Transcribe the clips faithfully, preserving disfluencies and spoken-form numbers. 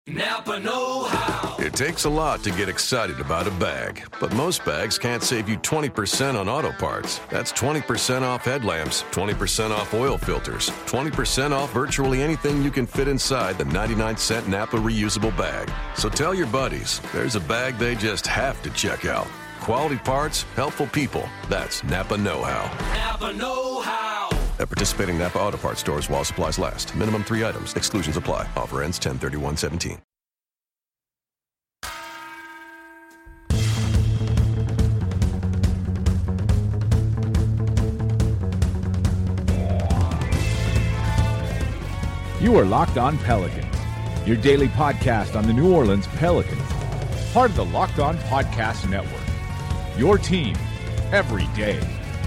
Napa know-how. It takes a lot to get excited about a bag, but most bags can't save you twenty percent on auto parts. That's twenty percent off headlamps, twenty percent off oil filters, twenty percent off virtually anything you can fit inside the ninety-nine cent Napa reusable bag. So tell your buddies, there's a bag they just have to check out. Quality parts, helpful people. That's Napa know-how. Napa know-how. At participating Napa Auto Parts stores while supplies last. Minimum three items. Exclusions apply. Offer ends ten thirty-one seventeen. You are Locked On Pelicans, your daily podcast on the New Orleans Pelicans, part of the Locked On Podcast Network, your team every day.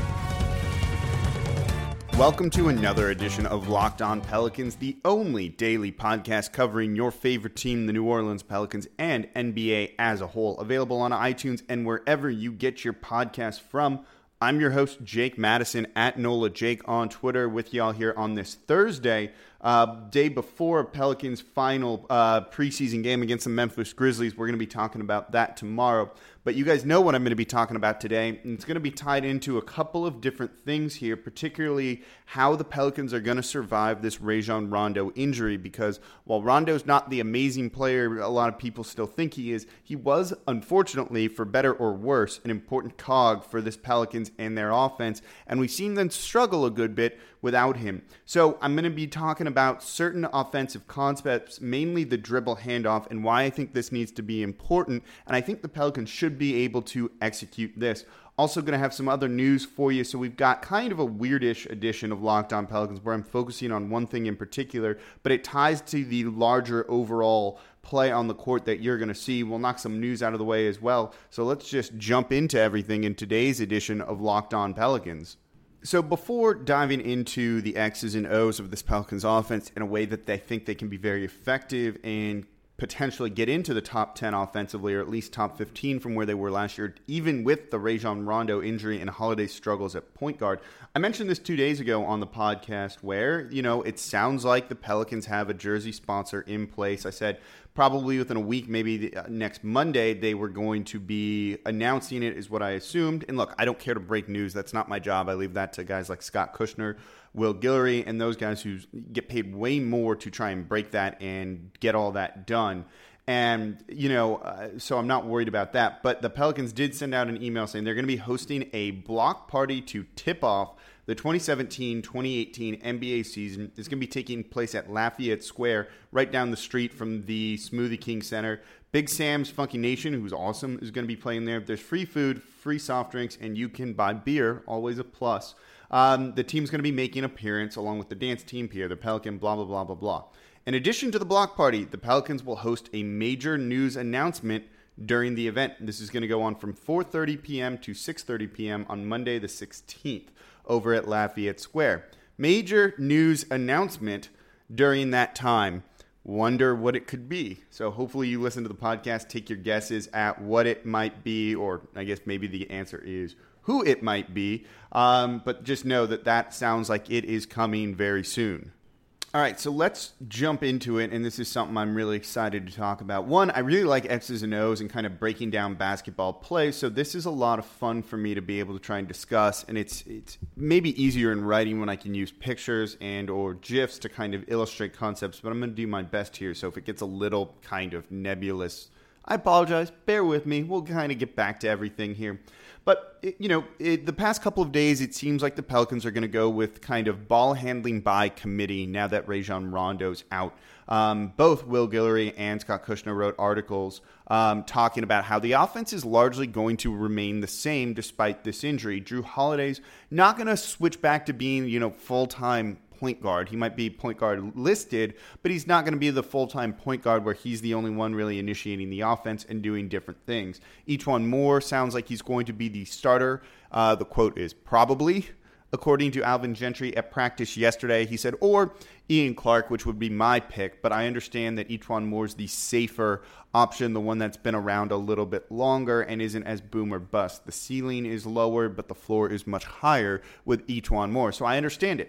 Welcome to another edition of Locked On Pelicans, the only daily podcast covering your favorite team, the New Orleans Pelicans, and N B A as a whole. Available on iTunes and wherever you get your podcasts from. I'm your host, Jake Madison, at NOLA Jake on Twitter, with y'all here on this Thursday, uh, day before Pelicans' final uh, preseason game against the Memphis Grizzlies. We're going to be talking about that tomorrow. But you guys know what I'm going to be talking about today, and it's going to be tied into a couple of different things here, particularly how the Pelicans are going to survive this Rajon Rondo injury, because while Rondo's not the amazing player a lot of people still think he is, he was, unfortunately, for better or worse, an important cog for this Pelicans and their offense, and we've seen them struggle a good bit without him. So I'm going to be talking about certain offensive concepts, mainly the dribble handoff, and why I think this needs to be important, and I think the Pelicans should be able to execute this. Also going to have some other news for you, so we've got kind of a weirdish edition of Locked On Pelicans where I'm focusing on one thing in particular, but it ties to the larger overall play on the court that you're going to see. We'll knock some news out of the way as well, so let's just jump into everything in today's edition of Locked On Pelicans. So before diving into the X's and O's of this Pelicans offense in a way that they think they can be very effective and potentially get into the top ten offensively, or at least top fifteen from where they were last year, even with the Rajon Rondo injury and Holiday struggles at point guard. I mentioned this two days ago on the podcast where, you know, it sounds like the Pelicans have a jersey sponsor in place. I said probably within a week, maybe the, uh, next Monday, they were going to be announcing it, is what I assumed. And look, I don't care to break news. That's not my job. I leave that to guys like Scott Kushner, Will Guillory, and those guys who get paid way more to try and break that and get all that done. And, you know, uh, so I'm not worried about that. But the Pelicans did send out an email saying they're going to be hosting a block party to tip off the twenty seventeen twenty eighteen N B A season. It's going to be taking place at Lafayette Square, right down the street from the Smoothie King Center. Big Sam's Funky Nation, who's awesome, is going to be playing there. There's free food, free soft drinks, and you can buy beer, always a plus. Um, the team's going to be making an appearance along with the dance team, Pierre the Pelican, blah, blah, blah, blah, blah. In addition to the block party, the Pelicans will host a major news announcement during the event. This is going to go on from four thirty p.m. to six thirty p.m. on Monday the sixteenth over at Lafayette Square. Major news announcement during that time. Wonder what it could be. So hopefully you listen to the podcast, take your guesses at what it might be, or I guess maybe the answer is who it might be. Um, but just know that that sounds like it is coming very soon. All right, so let's jump into it, and this is something I'm really excited to talk about. One, I really like X's and O's and kind of breaking down basketball play, so this is a lot of fun for me to be able to try and discuss, and it's it's maybe easier in writing when I can use pictures and or GIFs to kind of illustrate concepts, but I'm going to do my best here, so if it gets a little kind of nebulous, I apologize, bear with me, we'll kind of get back to everything here. But, you know, it, the past couple of days, it seems like the Pelicans are going to go with kind of ball handling by committee now that Rajon Rondo's out. Um, both Will Guillory and Scott Kushner wrote articles um, talking about how the offense is largely going to remain the same despite this injury. Jrue Holiday's not going to switch back to being, you know, full-time point guard. He might be point guard listed, but he's not going to be the full-time point guard where he's the only one really initiating the offense and doing different things. E'Twaun Moore sounds like he's going to be the starter. Uh, the quote is probably, according to Alvin Gentry at practice yesterday. He said, or Ian Clark, which would be my pick, but I understand that E'Twaun Moore's the safer option, the one that's been around a little bit longer and isn't as boom or bust. The ceiling is lower, but the floor is much higher with E'Twaun Moore, so I understand it.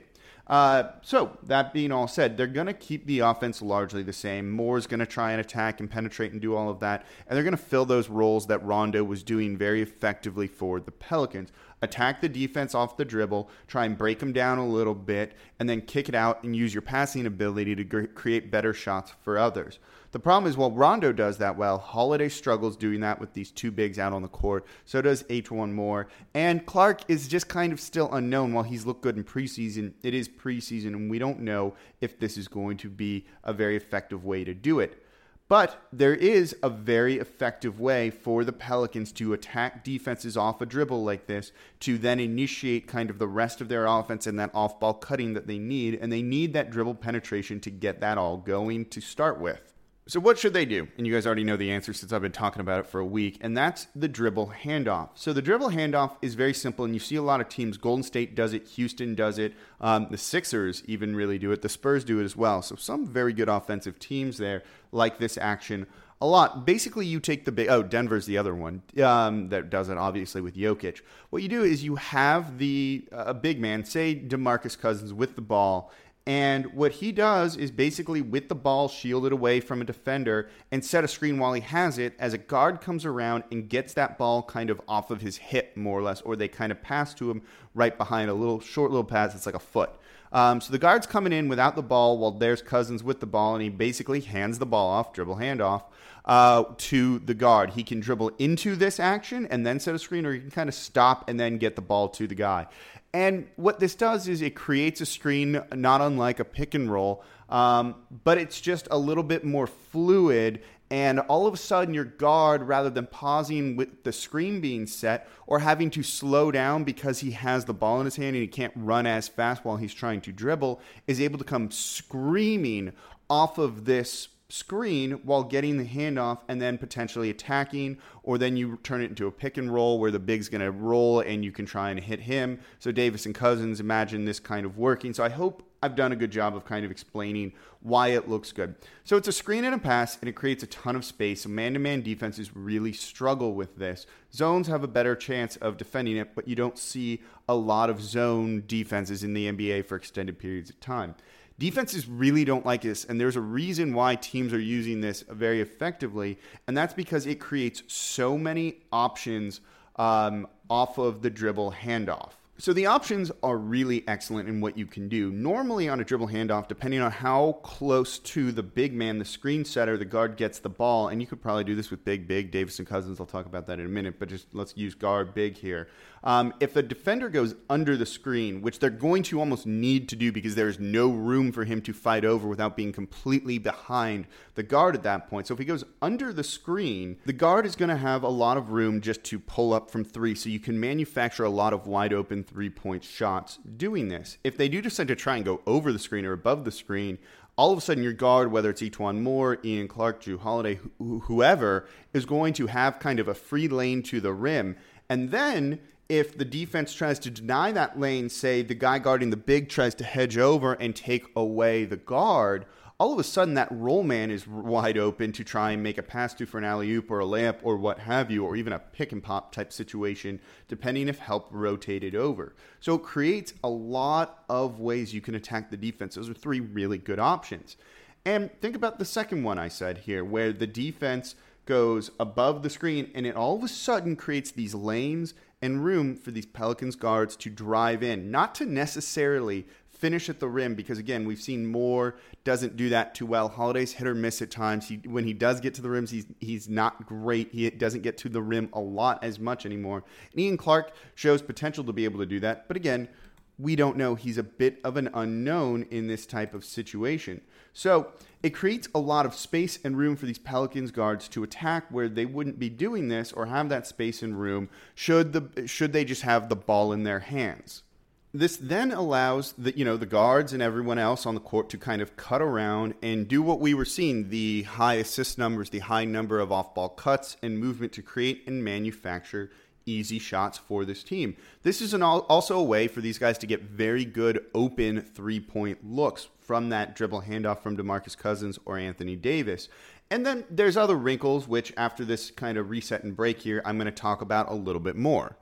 Uh, so, that being all said, they're going to keep the offense largely the same. Moore's going to try and attack and penetrate and do all of that. And they're going to fill those roles that Rondo was doing very effectively for the Pelicans. Attack the defense off the dribble, try and break them down a little bit, and then kick it out and use your passing ability to gr- create better shots for others. The problem is, while Rondo does that well, Holiday struggles doing that with these two bigs out on the court. So does E'Twaun Moore. And Clark is just kind of still unknown. While he's looked good in preseason, it is preseason, and we don't know if this is going to be a very effective way to do it. But there is a very effective way for the Pelicans to attack defenses off a dribble like this to then initiate kind of the rest of their offense and that off-ball cutting that they need. And they need that dribble penetration to get that all going to start with. So what should they do? And you guys already know the answer since I've been talking about it for a week, and that's the dribble handoff. So the dribble handoff is very simple, and you see a lot of teams. Golden State does it. Houston does it. Um, the Sixers even really do it. The Spurs do it as well. So some very good offensive teams there like this action a lot. Basically, you take the big... Oh, Denver's the other one um, that does it, obviously, with Jokic. What you do is you have the a uh, big man, say DeMarcus Cousins, with the ball. And what he does is basically, with the ball shielded away from a defender, and set a screen while he has it, as a guard comes around and gets that ball kind of off of his hip, more or less, or they kind of pass to him right behind a little short little pass. It's like a foot. Um, so the guard's coming in without the ball while there's Cousins with the ball, and he basically hands the ball off, dribble handoff, uh, to the guard. He can dribble into this action and then set a screen, or he can kind of stop and then get the ball to the guy. And what this does is it creates a screen not unlike a pick and roll, um, but it's just a little bit more fluid. And all of a sudden, your guard, rather than pausing with the screen being set or having to slow down because he has the ball in his hand and he can't run as fast while he's trying to dribble, is able to come screaming off of this screen while getting the handoff and then potentially attacking, or then you turn it into a pick and roll where the big's going to roll and you can try and hit him. So Davis and Cousins, imagine this kind of working. So I hope I've done a good job of kind of explaining why it looks good. So it's a screen and a pass, and it creates a ton of space. So man-to-man defenses really struggle with this. Zones have a better chance of defending it, but you don't see a lot of zone defenses in the N B A for extended periods of time. Defenses really don't like this, and there's a reason why teams are using this very effectively, and that's because it creates so many options um, off of the dribble handoff. So the options are really excellent in what you can do. Normally on a dribble handoff, depending on how close to the big man, the screen setter, the guard gets the ball, and you could probably do this with big, big, Davis and Cousins. I'll talk about that in a minute, but just let's use guard big here. Um, if a defender goes under the screen, which they're going to almost need to do because there's no room for him to fight over without being completely behind the guard at that point. So if he goes under the screen, the guard is going to have a lot of room just to pull up from three, so you can manufacture a lot of wide open three-point shots doing this. If they do decide to try and go over the screen or above the screen, all of a sudden your guard, whether it's E'Twaun Moore, Ian Clark, Jrue Holiday, wh- whoever, is going to have kind of a free lane to the rim. And then if the defense tries to deny that lane, say the guy guarding the big tries to hedge over and take away the guard, all of a sudden that roll man is wide open to try and make a pass to for an alley-oop or a layup or what have you, or even a pick-and-pop type situation, depending if help rotated over. So it creates a lot of ways you can attack the defense. Those are three really good options. And think about the second one I said here, where the defense goes above the screen and it all of a sudden creates these lanes and room for these Pelicans guards to drive in, not to necessarily finish at the rim, because again, we've seen Moore doesn't do that too well. Holiday's hit or miss at times. He, when he does get to the rims, he's he's not great. He doesn't get to the rim a lot as much anymore. And Ian Clark shows potential to be able to do that, but again, we don't know. He's a bit of an unknown in this type of situation. So it creates a lot of space and room for these Pelicans guards to attack where they wouldn't be doing this or have that space and room should the should they just have the ball in their hands. This then allows the, you know, the guards and everyone else on the court to kind of cut around and do what we were seeing, the high assist numbers, the high number of off-ball cuts and movement to create and manufacture easy shots for this team. This is an al- also a way for these guys to get very good open three-point looks from that dribble handoff from DeMarcus Cousins or Anthony Davis. And then there's other wrinkles, which after this kind of reset and break here, I'm going to talk about a little bit more.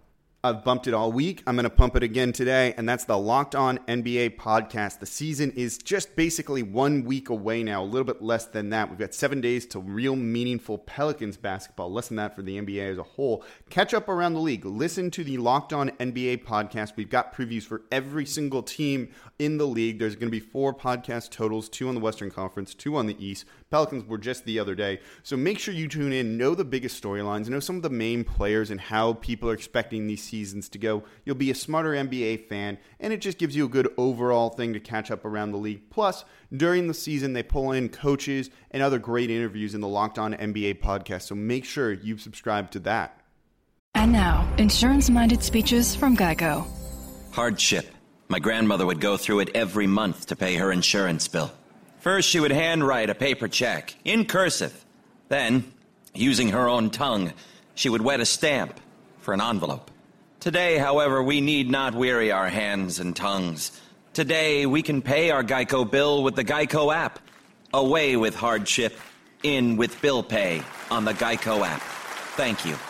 I've bumped it all week. I'm going to pump it again today, and that's the Locked On N B A podcast. The season is just basically one week away now, a little bit less than that. We've got seven days to real meaningful Pelicans basketball, less than that for the N B A as a whole. Catch up around the league. Listen to the Locked On N B A podcast. We've got previews for every single team in the league. There's going to be four podcast totals, two on the Western Conference, two on the East. Pelicans were just the other day. So make sure you tune in, know the biggest storylines, know some of the main players and how people are expecting these seasons to go. You'll be a smarter N B A fan, and it just gives you a good overall thing to catch up around the league. Plus, during the season, they pull in coaches and other great interviews in the Locked On N B A podcast. So make sure you subscribe to that. And now, insurance-minded speeches from Geico. Hardship. My grandmother would go through it every month to pay her insurance bill. First, she would handwrite a paper check, in cursive. Then, using her own tongue, she would wet a stamp for an envelope. Today, however, we need not weary our hands and tongues. Today, we can pay our Geico bill with the Geico app. Away with hardship, in with bill pay on the Geico app. Thank you.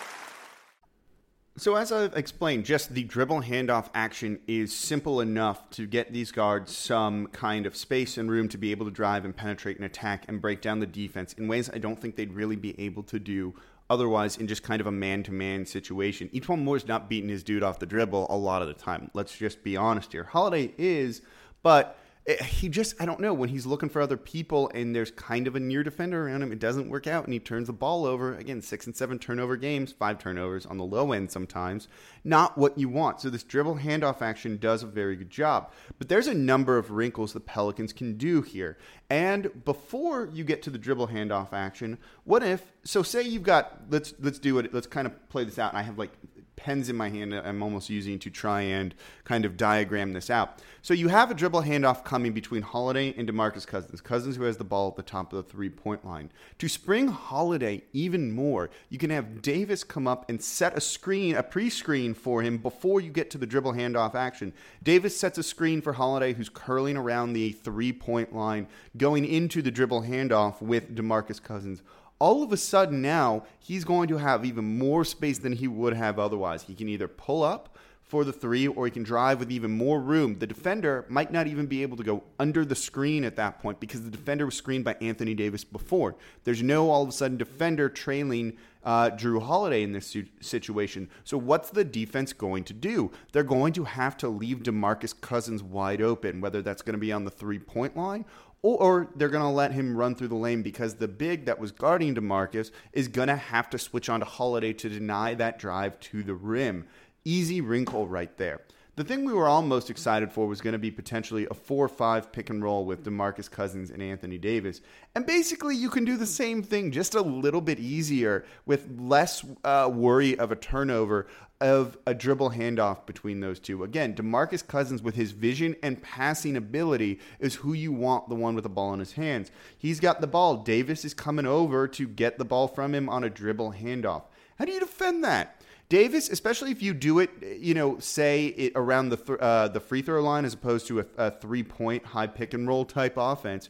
So as I've explained, just the dribble handoff action is simple enough to get these guards some kind of space and room to be able to drive and penetrate and attack and break down the defense in ways I don't think they'd really be able to do otherwise in just kind of a man-to-man situation. E'Twaun Moore's not beating his dude off the dribble a lot of the time. Let's just be honest here. Holiday is, but he just, I don't know, when he's looking for other people and there's kind of a near defender around him, it doesn't work out and he turns the ball over. Again, six and seven turnover games, five turnovers on the low end sometimes. Not what you want. So this dribble handoff action does a very good job. But there's a number of wrinkles the Pelicans can do here. And before you get to the dribble handoff action, what if, so say you've got, let's let's do it, let's kind of play this out. And I have like pens in my hand that I'm almost using to try and kind of diagram this out. So you have a dribble handoff coming between Holiday and DeMarcus Cousins. Cousins who has the ball at the top of the three-point line. To spring Holiday even more, you can have Davis come up and set a screen, a pre-screen for him before you get to the dribble handoff action. Davis sets a screen for Holiday who's curling around the three-point line, going into the dribble handoff with DeMarcus Cousins. All of a sudden now, he's going to have even more space than he would have otherwise. He can either pull up for the three or he can drive with even more room. The defender might not even be able to go under the screen at that point because the defender was screened by Anthony Davis before. There's no all of a sudden defender trailing uh, Jrue Holiday in this situation. So what's the defense going to do? They're going to have to leave DeMarcus Cousins wide open, whether that's going to be on the three-point line or they're going to let him run through the lane because the big that was guarding DeMarcus is going to have to switch on to Holiday to deny that drive to the rim. Easy wrinkle right there. The thing we were all most excited for was going to be potentially a four five pick and roll with DeMarcus Cousins and Anthony Davis. And basically you can do the same thing, just a little bit easier with less uh, worry of a turnover of a dribble handoff between those two. Again, DeMarcus Cousins with his vision and passing ability is who you want, the one with the ball in his hands. He's got the ball. Davis is coming over to get the ball from him on a dribble handoff. How do you defend that? Davis, especially if you do it, you know, say it around the th- uh, the free throw line as opposed to a, a three-point high pick and roll type offense,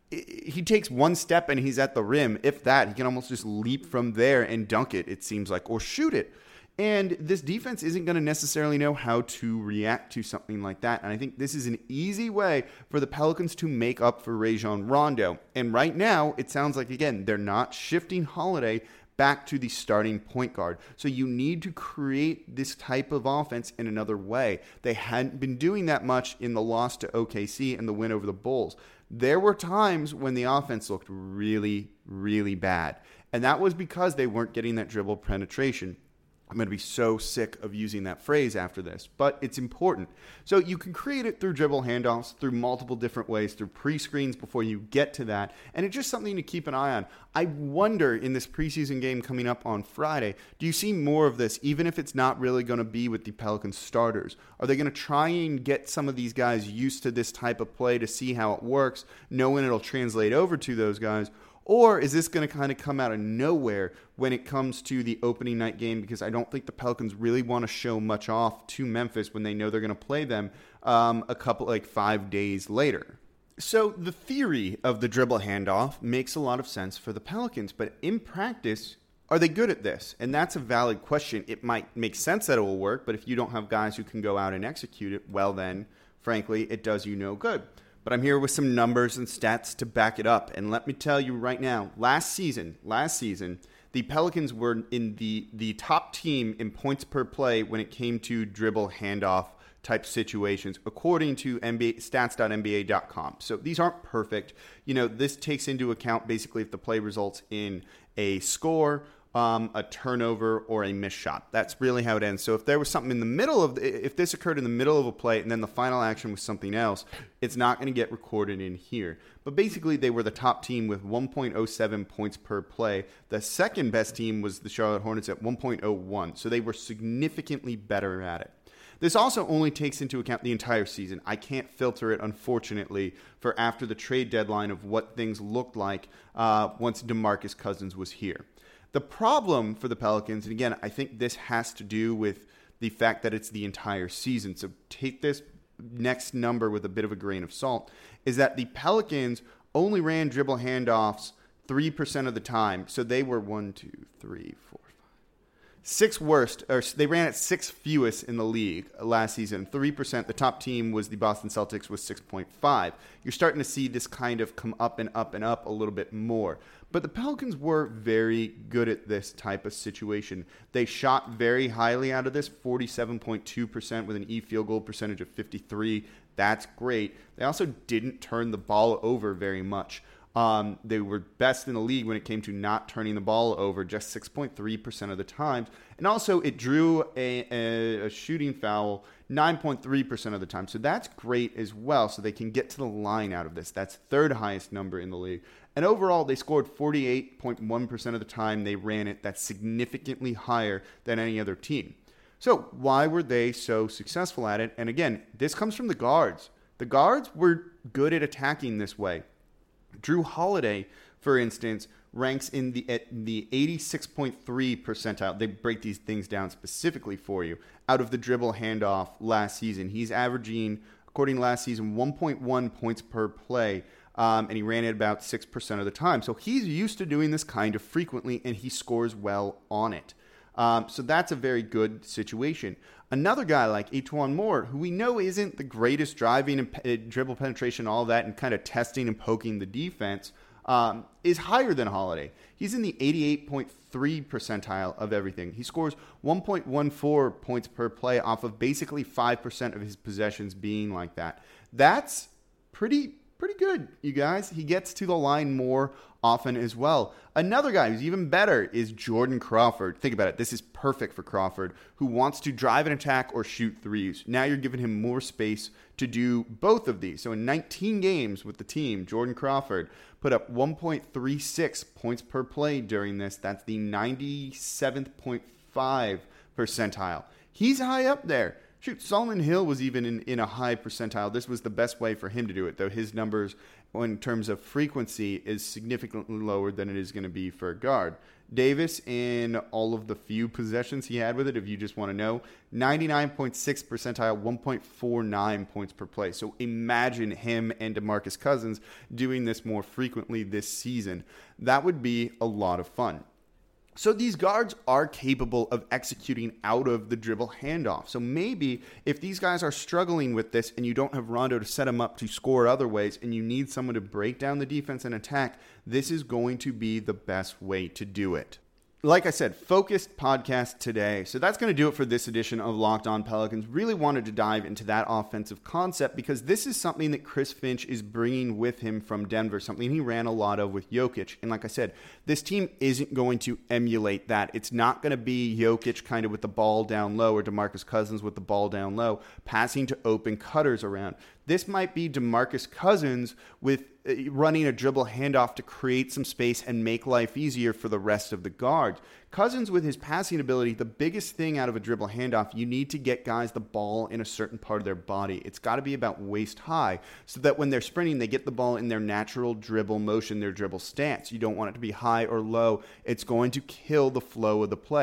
he takes one step and he's at the rim. If that, he can almost just leap from there and dunk it, it seems like, or shoot it. And this defense isn't going to necessarily know how to react to something like that. And I think this is an easy way for the Pelicans to make up for Rajon Rondo. And right now, it sounds like, again, they're not shifting Holiday back to the starting point guard. So you need to create this type of offense in another way. They hadn't been doing that much in the loss to O K C and the win over the Bulls. There were times when the offense looked really, really bad. And that was because they weren't getting that dribble penetration. I'm going to be so sick of using that phrase after this, but it's important. So you can create it through dribble handoffs, through multiple different ways, through pre-screens before you get to that, and it's just something to keep an eye on. I wonder in this preseason game coming up on Friday, do you see more of this, even if it's not really going to be with the Pelicans starters? Are they going to try and get some of these guys used to this type of play to see how it works, knowing it'll translate over to those guys? Or is this going to kind of come out of nowhere when it comes to the opening night game? Because I don't think the Pelicans really want to show much off to Memphis when they know they're going to play them um, a couple, like five days later. So the theory of the dribble handoff makes a lot of sense for the Pelicans, but in practice, Are they good at this? And that's a valid question. It might make sense that it will work, but if you don't have guys who can go out and execute it, well then, frankly, it does you no good. But I'm here with some numbers and stats to back it up. And let me tell you right now, last season, last season, the Pelicans were in the, the top team in points per play when it came to dribble handoff type situations, according to N B A, stats dot N B A dot com. So these aren't perfect. You know, this takes into account basically if the play results in a score, um, a turnover, or a missed shot. That's really how it ends. So if there was something in the middle of, the, if this occurred in the middle of a play and then the final action was something else, it's not going to get recorded in here. But basically, they were the top team with one point oh seven points per play. The second best team was the Charlotte Hornets at one point oh one. So they were significantly better at it. This also only takes into account the entire season. I can't filter it, unfortunately, for after the trade deadline of what things looked like uh, once DeMarcus Cousins was here. The problem for the Pelicans, and again, I think this has to do with the fact that it's the entire season, so take this next number with a bit of a grain of salt, is that the Pelicans only ran dribble handoffs three percent of the time. So they were one, two, three, four, Six worst, or they ran at six fewest in the league last season. three percent. The top team was the Boston Celtics with six point five. You're starting to see this kind of come up and up and up a little bit more. But the Pelicans were very good at this type of situation. They shot very highly out of this, forty-seven point two percent with an E field goal percentage of fifty-three. That's great. They also didn't turn the ball over very much. Um, they were best in the league when it came to not turning the ball over, just six point three percent of the time. And also, it drew a, a, a shooting foul nine point three percent of the time. So that's great as well. So they can get to the line out of this. That's third highest number in the league. And overall, they scored forty-eight point one percent of the time they ran it. That's significantly higher than any other team. So why were they so successful at it? And again, this comes from the guards. The guards were good at attacking this way. Drew Holiday, for instance, ranks in the at the eighty-six point three percentile. They break these things down specifically for you. Out of the dribble handoff last season, he's averaging, according to last season, one point one points per play, um, and he ran it about six percent of the time. So he's used to doing this kind of frequently, and he scores well on it. Um, so that's a very good situation. Another guy like E'Twaun Moore, who we know isn't the greatest driving and pe- dribble penetration, all that, and kind of testing and poking the defense, um, is higher than Holiday. He's in the eighty-eight point three percentile of everything. He scores one point one four points per play off of basically five percent of his possessions being like that. That's pretty pretty good, you guys. He gets to the line more often as well. Another guy who's even better is Jordan Crawford. Think about it. This is perfect for Crawford, who wants to drive an attack or shoot threes. Now you're giving him more space to do both of these. So in nineteen games with the team, Jordan Crawford put up one point three six points per play during this. That's the ninety-seventh point five percentile. He's high up there. Shoot, Solomon Hill was even in, in a high percentile. This was the best way for him to do it, though his numbers in terms of frequency is significantly lower than it is going to be for a guard. Davis, in all of the few possessions he had with it, if you just want to know, ninety-nine point six percentile, one point four nine points per play. So imagine him and DeMarcus Cousins doing this more frequently this season. That would be a lot of fun. So these guards are capable of executing out of the dribble handoff. So maybe if these guys are struggling with this and you don't have Rondo to set them up to score other ways and you need someone to break down the defense and attack, this is going to be the best way to do it. Like I said, focused podcast today. So that's going to do it for this edition of Locked On Pelicans. Really wanted to dive into that offensive concept because this is something that Chris Finch is bringing with him from Denver, something he ran a lot of with Jokic. And like I said, this team isn't going to emulate that. It's not going to be Jokic kind of with the ball down low or DeMarcus Cousins with the ball down low, passing to open cutters around. This might be DeMarcus Cousins with running a dribble handoff to create some space and make life easier for the rest of the guards. Cousins, with his passing ability, the biggest thing out of a dribble handoff, you need to get guys the ball in a certain part of their body. It's got to be about waist high so that when they're sprinting, they get the ball in their natural dribble motion, their dribble stance. You don't want it to be high or low. It's going to kill the flow of the play.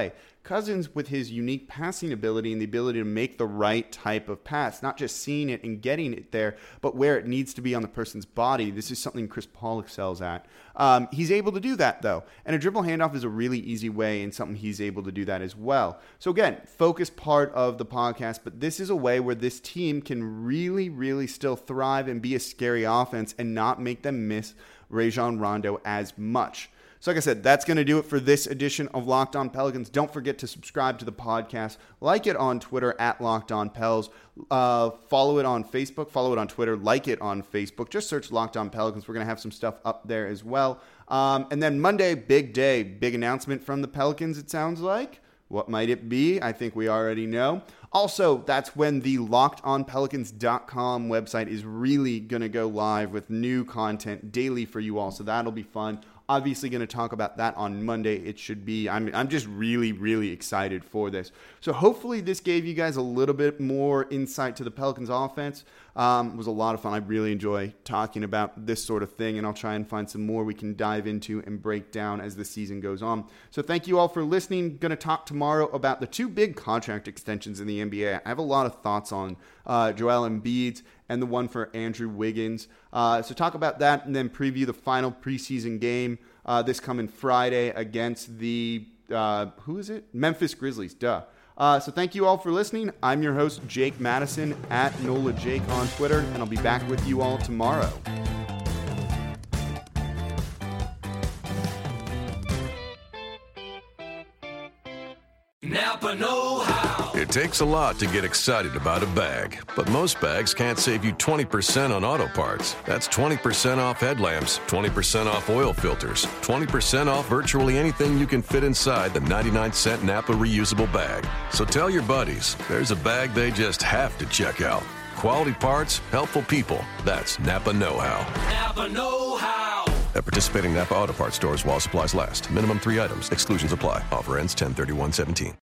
Cousins, with his unique passing ability and the ability to make the right type of pass, not just seeing it and getting it there, but where it needs to be on the person's body. This is something Chris Paul excels at. Um, he's able to do that, though. And a dribble handoff is a really easy way and something he's able to do that as well. So again, focus part of the podcast, but this is a way where this team can really, really still thrive and be a scary offense and not make them miss Rajon Rondo as much. So like I said, that's going to do it for this edition of Locked On Pelicans. Don't forget to subscribe to the podcast. Like it on Twitter at Locked On Pels. Uh, follow it on Facebook. Follow it on Twitter. Like it on Facebook. Just search Locked On Pelicans. We're going to have some stuff up there as well. Um, and then Monday, big day. Big announcement from the Pelicans, it sounds like. What might it be? I think we already know. Also, that's when the locked on pelicans dot com website is really going to go live with new content daily for you all. So that'll be fun. Obviously going to talk about that on Monday. It should be, I'm, I'm just really, really excited for this. So hopefully this gave you guys a little bit more insight to the Pelicans offense. Um, it was a lot of fun. I really enjoy talking about this sort of thing, and I'll try and find some more we can dive into and break down as the season goes on. So thank you all for listening. Going to talk tomorrow about the two big contract extensions in the N B A. I have a lot of thoughts on uh, Joel Embiid's and the one for Andrew Wiggins. Uh, so talk about that and then preview the final preseason game uh, this coming Friday against the, uh, who is it? Memphis Grizzlies, duh. Uh, so thank you all for listening. I'm your host, Jake Madison, at Nola Jake on Twitter, and I'll be back with you all tomorrow. Napa know-how. It takes a lot to get excited about a bag, but most bags can't save you twenty percent on auto parts. That's twenty percent off headlamps, twenty percent off oil filters, twenty percent off virtually anything you can fit inside the ninety-nine cent Napa reusable bag. So tell your buddies, there's a bag they just have to check out. Quality parts, helpful people. That's Napa know-how. Napa know-how. At participating Napa Auto Parts stores while supplies last. Minimum three items. Exclusions apply. Offer ends ten thirty-one seventeen.